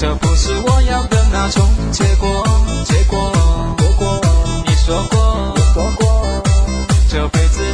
这不是我要的那种结果。你说过，这辈子